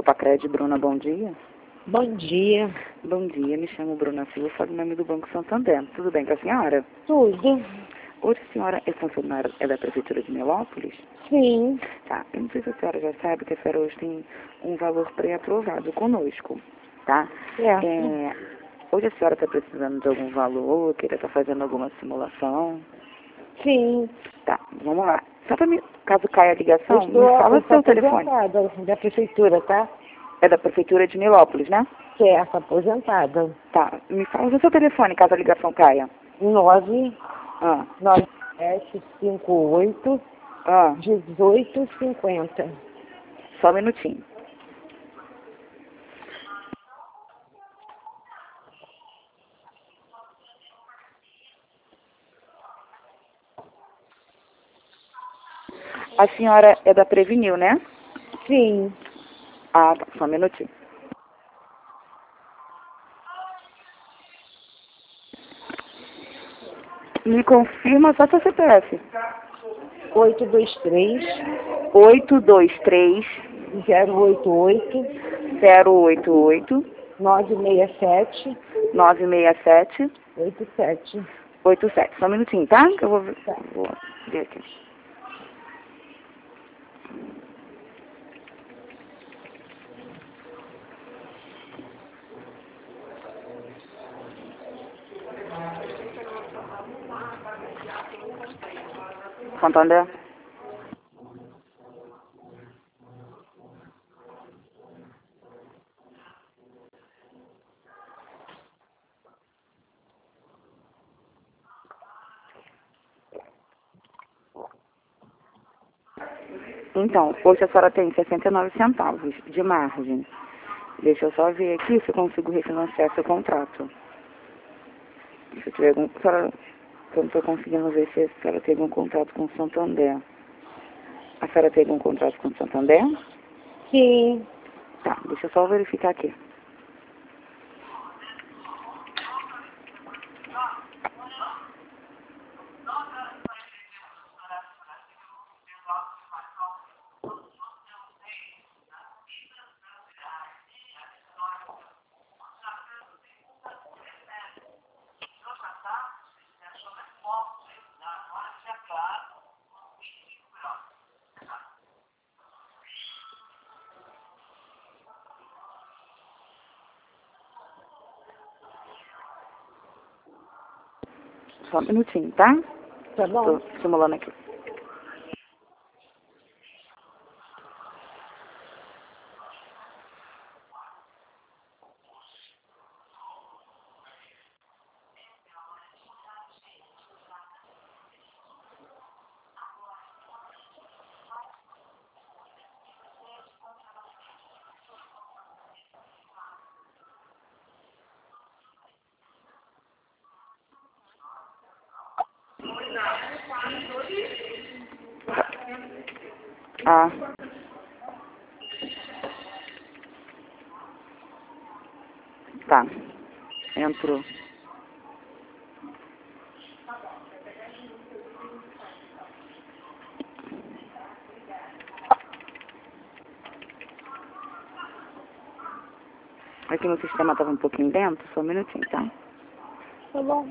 Facred, Bruna, bom dia. Bom dia. Bom dia, me chamo Bruna Silva, sou do nome do Banco Santander. Tudo bem com a senhora? Tudo? Hoje a senhora é funcionária da Prefeitura de Nilópolis? Sim. Tá, eu não sei se a senhora já sabe que a senhora hoje tem um valor pré-aprovado conosco, tá? Hoje a senhora está precisando de algum valor, queira estar fazendo alguma simulação? Sim. Tá, vamos lá. Só para mim, caso caia a ligação, me eu fala o seu telefone. Aposentada da prefeitura, tá? É da Prefeitura de Nilópolis, né? Certo, aposentada. Tá, me fala o seu telefone, caso a ligação caia. 9 Ah, 9758 ah, 1850. só um minutinho. A senhora é da Previnil, né? Sim. Ah, tá, só um minutinho. Me confirma só seu CPF. 823 823 088 088 967 967 87. 87. Só um minutinho, tá? Que eu vou ver aqui. Santander? Então, hoje a senhora tem 69 centavos de margem. Deixa eu só ver aqui se eu consigo refinanciar seu contrato. Se eu tiver algum... Eu não estou conseguindo ver se a senhora tem algum contrato com o Santander. A senhora tem algum contrato com o Santander? Sim. Tá, deixa eu só verificar aqui. Só um minutinho, tá? Tá bom? Tô simulando aqui. Ah. Tá. Entrou. Aqui no sistema tava um pouquinho dentro, só um minutinho, tá? Tá bom.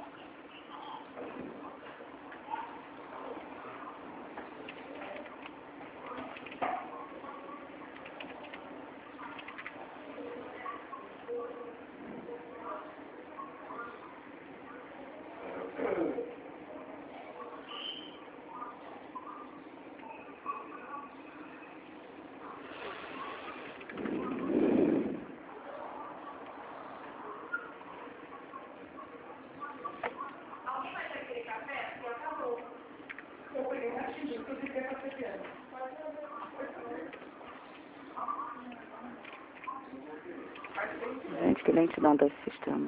Gente, que lentidão desse sistema.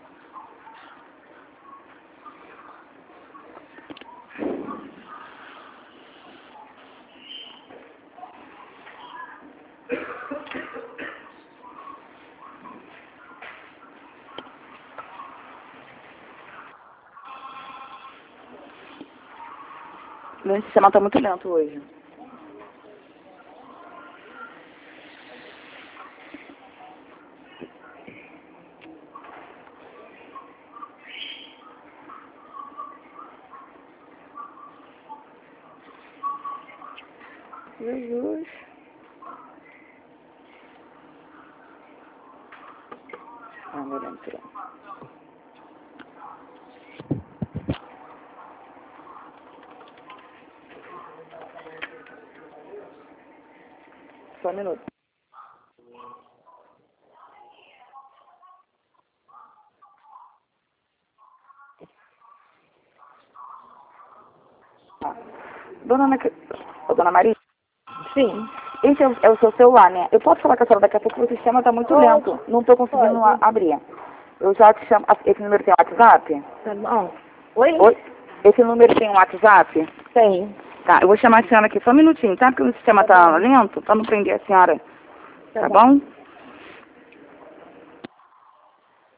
O sistema tá muito lento hoje. Jesus. Ah, meu Deus. Só um minuto. Ah. Dona Maria, Sim. esse é o seu celular, né? Eu posso falar com a senhora daqui a pouco, porque o sistema está muito Pode. lento. Não estou conseguindo Pode. abrir. Eu já te chamo. Esse número tem WhatsApp? Tá bom. Oi? Oi? Esse número tem WhatsApp? Tem. Tá, eu vou chamar a senhora aqui só um minutinho, tá? Porque o sistema Tá tá bom. lento, pra não prender a senhora. Tá bom. bom?